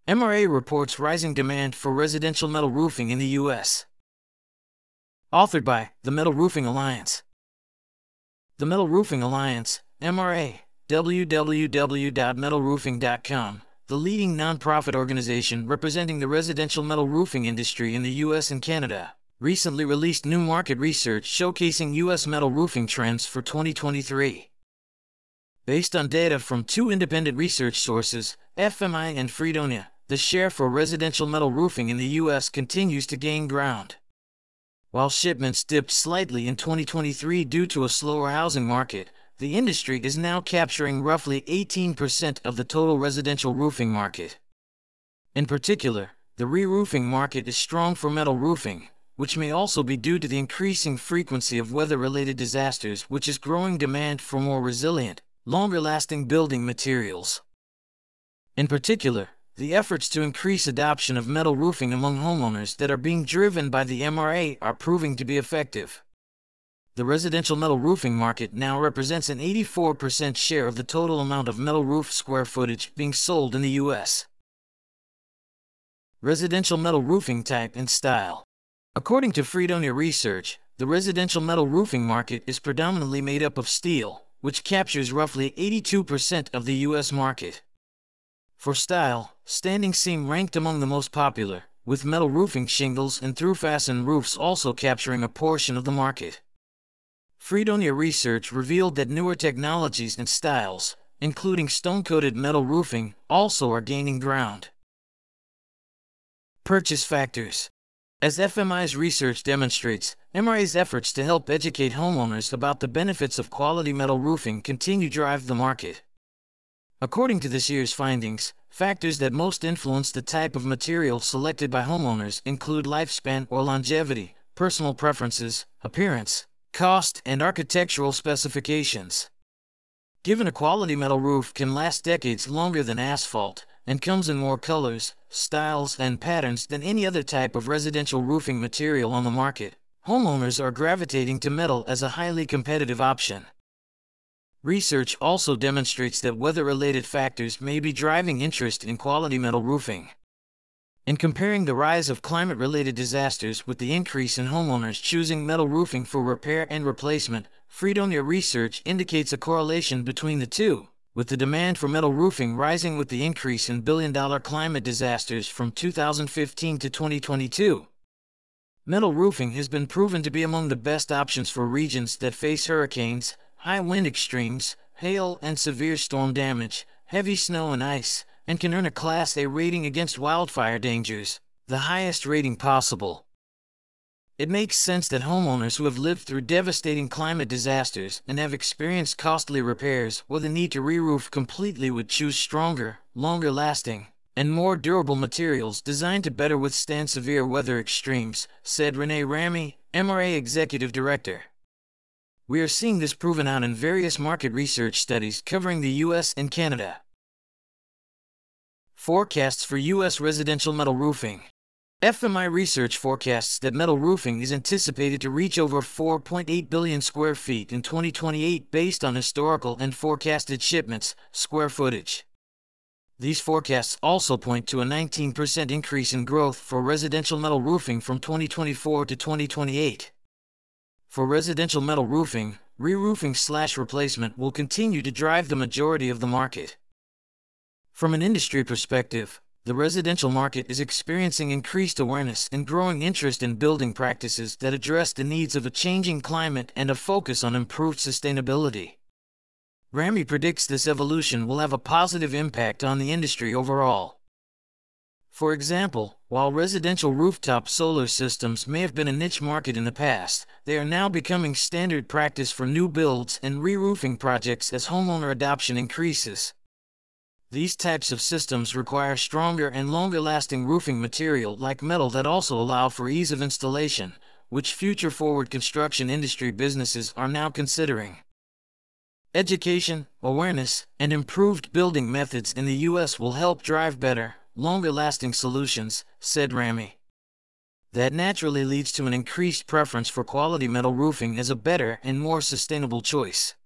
MRA reports rising demand for residential metal roofing in the U.S. Authored by the Metal Roofing Alliance. The Metal Roofing Alliance, MRA, www.metalroofing.com, the leading nonprofit organization representing the residential metal roofing industry in the U.S. and Canada, recently released new market research showcasing U.S. metal roofing trends for 2023. Based on data from two independent research sources, FMI and Freedonia, the share for residential metal roofing in the U.S. continues to gain ground. While shipments dipped slightly in 2023 due to a slower housing market, the industry is now capturing roughly 18% of the total residential roofing market. In particular, the re-roofing market is strong for metal roofing, which may also be due to the increasing frequency of weather-related disasters, which is growing demand for more resilient, longer-lasting building materials. In particular, the efforts to increase adoption of metal roofing among homeowners that are being driven by the MRA are proving to be effective. The residential metal roofing market now represents an 84% share of the total amount of metal roof square footage being sold in the U.S. Residential metal roofing type and style. According to Freedonia Research, the residential metal roofing market is predominantly made up of steel, which captures roughly 82% of the U.S. market. For style, standing seam ranked among the most popular, with metal roofing shingles and through-fastened roofs also capturing a portion of the market. Freedonia Research revealed that newer technologies and styles, including stone-coated metal roofing, also are gaining ground. Purchase factors. As FMI's research demonstrates, MRA's efforts to help educate homeowners about the benefits of quality metal roofing continue to drive the market. According to this year's findings, factors that most influence the type of material selected by homeowners include lifespan or longevity, personal preferences, appearance, cost, and architectural specifications. Given a quality metal roof can last decades longer than asphalt, and comes in more colors, styles, and patterns than any other type of residential roofing material on the market, homeowners are gravitating to metal as a highly competitive option. Research also demonstrates that weather-related factors may be driving interest in quality metal roofing. In comparing the rise of climate-related disasters with the increase in homeowners choosing metal roofing for repair and replacement, Freedonia Research indicates a correlation between the two, with the demand for metal roofing rising with the increase in billion-dollar climate disasters from 2015 to 2022. Metal roofing has been proven to be among the best options for regions that face hurricanes, high wind extremes, hail and severe storm damage, heavy snow and ice, and can earn a Class A rating against wildfire dangers, the highest rating possible. It makes sense that homeowners who have lived through devastating climate disasters and have experienced costly repairs or the need to re-roof completely would choose stronger, longer-lasting, and more durable materials designed to better withstand severe weather extremes, said Renee Ramy, MRA Executive Director. We are seeing this proven out in various market research studies covering the U.S. and Canada. Forecasts for U.S. residential metal roofing. FMI Research forecasts that metal roofing is anticipated to reach over 4.8 billion square feet in 2028 based on historical and forecasted shipments, square footage. These forecasts also point to a 19% increase in growth for residential metal roofing from 2024 to 2028. For residential metal roofing, re-roofing/replacement will continue to drive the majority of the market. From an industry perspective, the residential market is experiencing increased awareness and growing interest in building practices that address the needs of a changing climate and a focus on improved sustainability. Ramy predicts this evolution will have a positive impact on the industry overall. For example, while residential rooftop solar systems may have been a niche market in the past, they are now becoming standard practice for new builds and re-roofing projects as homeowner adoption increases. These types of systems require stronger and longer-lasting roofing material like metal that also allow for ease of installation, which future-forward construction industry businesses are now considering. Education, awareness, and improved building methods in the U.S. will help drive better, longer-lasting solutions, said Ramy. That naturally leads to an increased preference for quality metal roofing as a better and more sustainable choice.